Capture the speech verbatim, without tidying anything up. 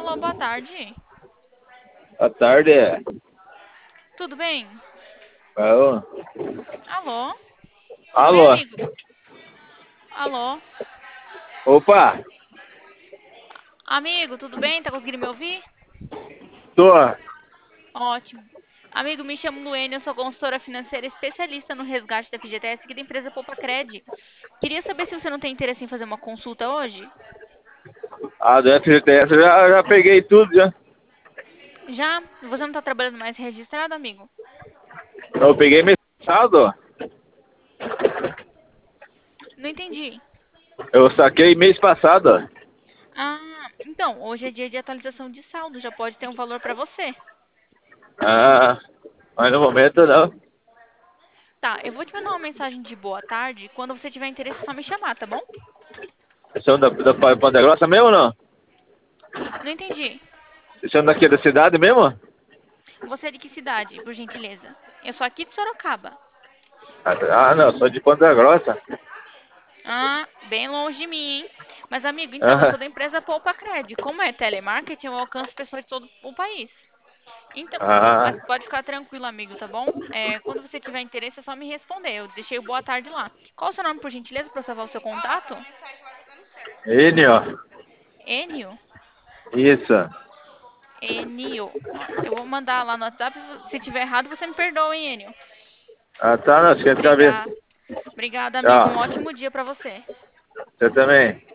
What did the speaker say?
Alô, boa tarde. Boa tarde. Tudo bem? Alô? Alô? Tudo bem, Alô? amigo? Alô? Opa! Amigo, tudo bem? Tá conseguindo me ouvir? Tô. Ótimo. Amigo, me chamo Luene, eu sou consultora financeira especialista no resgate da F G T S aqui da empresa Poupacred. Queria saber se você não tem interesse em fazer uma consulta hoje? A do F G T S eu já, já peguei tudo já. Já? Você não tá trabalhando mais registrado, amigo? Eu peguei mês passado. Não entendi. Eu saquei mês passado. Ah, então, hoje é dia de atualização de saldo, já pode ter um valor pra você. Ah, mas no momento não. Tá, eu vou te mandar uma mensagem de boa tarde. Quando você tiver interesse, é só me chamar, tá bom? Vocês são da, da Ponta Grossa mesmo ou não? Não entendi. Vocês são daqui da cidade mesmo? Você é de que cidade, por gentileza? Eu sou aqui de Sorocaba. Ah, não, sou de Ponta Grossa. Ah, bem longe de mim, hein? Mas, amigo, então, eu Ah, sou da empresa Poupa Cred. Como é telemarketing, eu alcanço pessoas de todo o país. Então, ah, mas pode ficar tranquilo, amigo, tá bom? É, quando você tiver interesse, é só me responder. Eu deixei o boa tarde lá. Qual o seu nome, por gentileza, para eu salvar o seu contato? Enio. Enio? Isso. Enio. Ó, eu vou mandar lá no WhatsApp. Se tiver errado, você me perdoa, hein, Enio? Ah, tá, não, esquenta a cabeça. Obrigada. Obrigada, amigo. Um Tchau. ótimo dia para você. Você também.